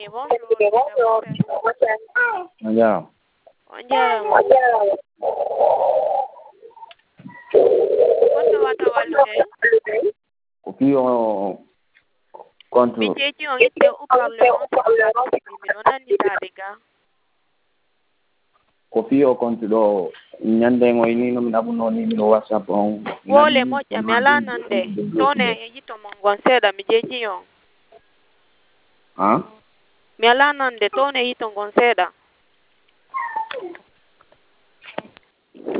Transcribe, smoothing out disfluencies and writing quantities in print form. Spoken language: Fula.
Bonjour. Andiamo. Andiamo. Quando vado a valore? Io quanto Mi dici che te o parlerò non è di carica. Io quanto do nyande ngo ini no minabu no ni no WhatsApp on. Wole mo chamela nande. Tone yito mongon seda mi jeji yo. Ha? Mi ala nande tone yito mongon seda.